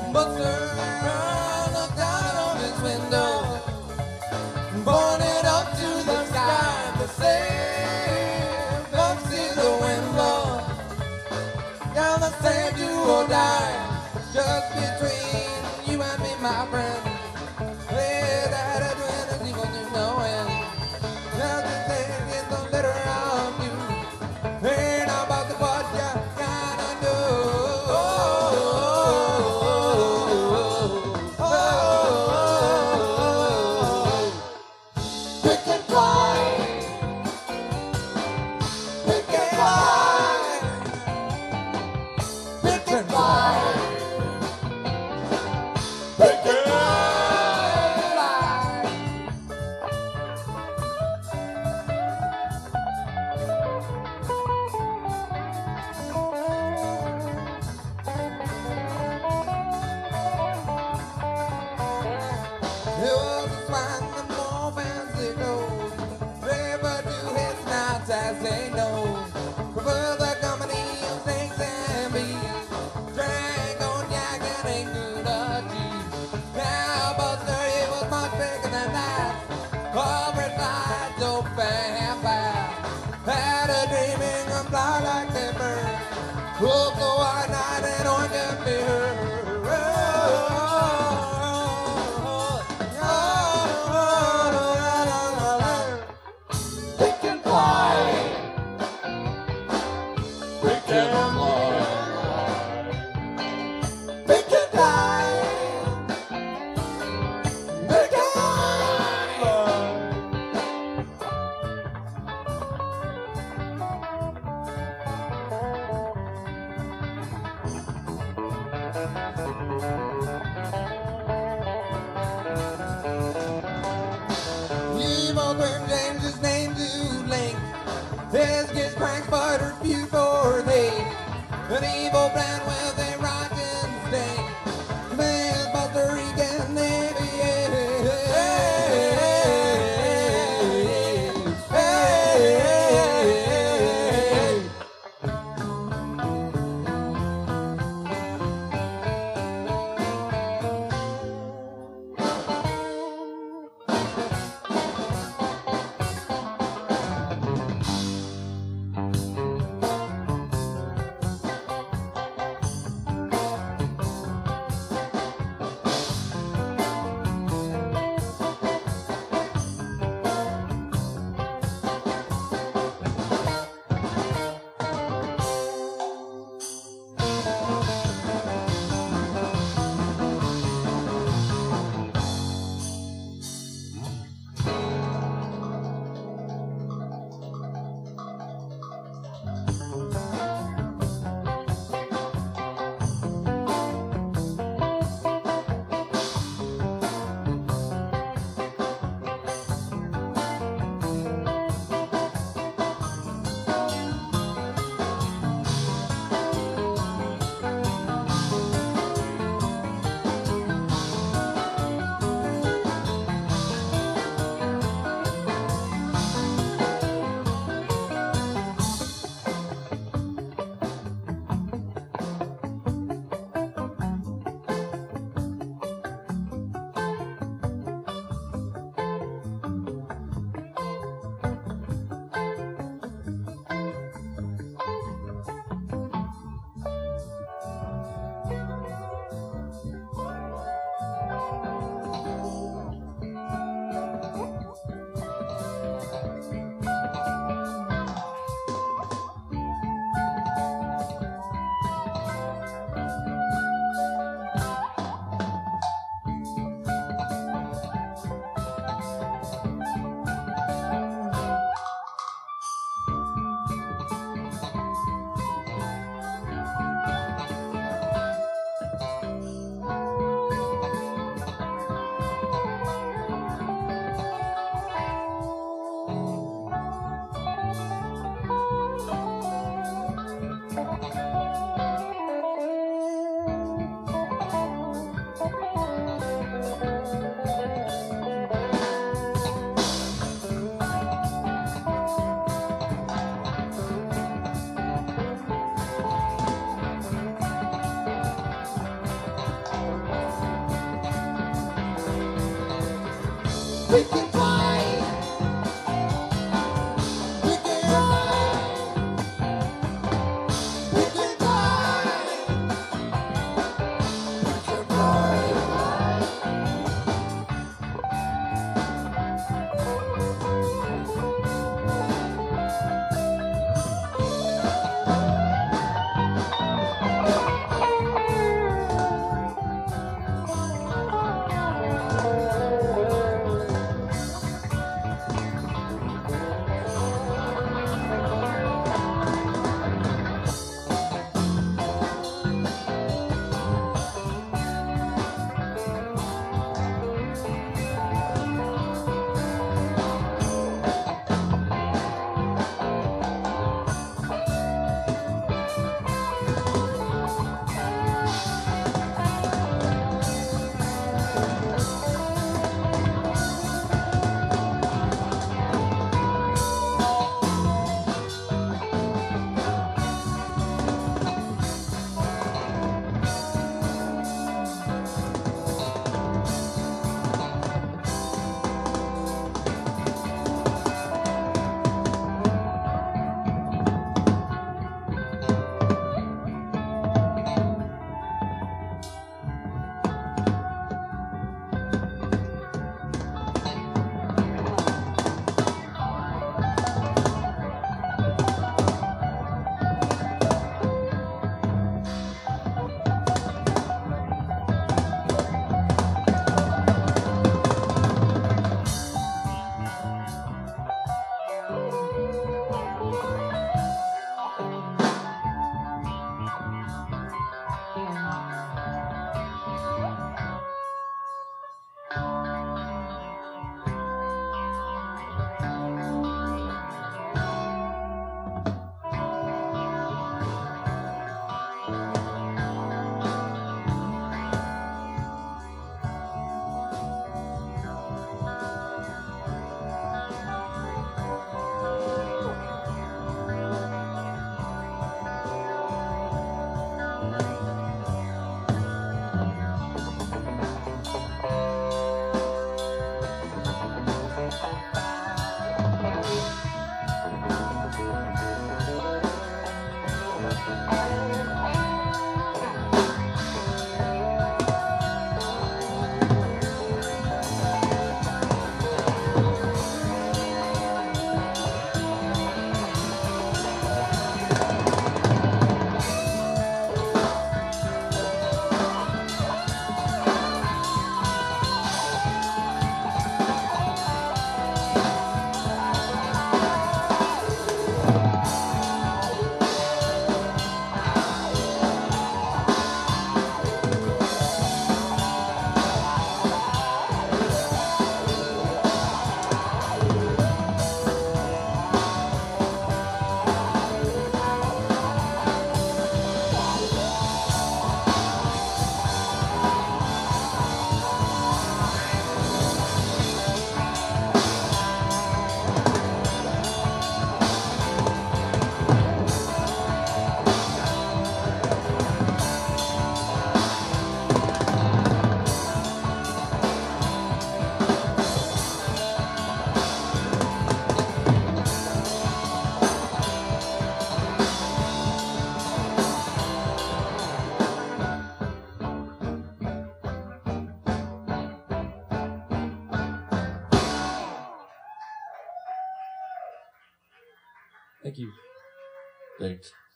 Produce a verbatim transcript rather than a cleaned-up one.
But sir, looked out of his window, pointed up to the sky to say, come see the wind blow. Down the sand do or die, just between you and me, my friend. Hey, that adrenaline is equal to no end. Now the thing is the letter of you. Ain't about the what you gotta do. Oh, oh, oh, oh. Pick and fly. Pick and fly. Pick and fly. Pick and fly. It was a swine and more fancy goes. Never do his nights as they know. Prefer the company of snakes and bees. Drank on yak and ain't good a cheese. Now Buster, he was much bigger than that. Corporate lights open fast. Had a dreaming and fly like they bird. Hook the white night and orange and beer. Pick and fly. Pick and fly. Pick and fly. Pick and fly. We can fly. We can fly. We can fly. We can fly. Thank you. Thanks.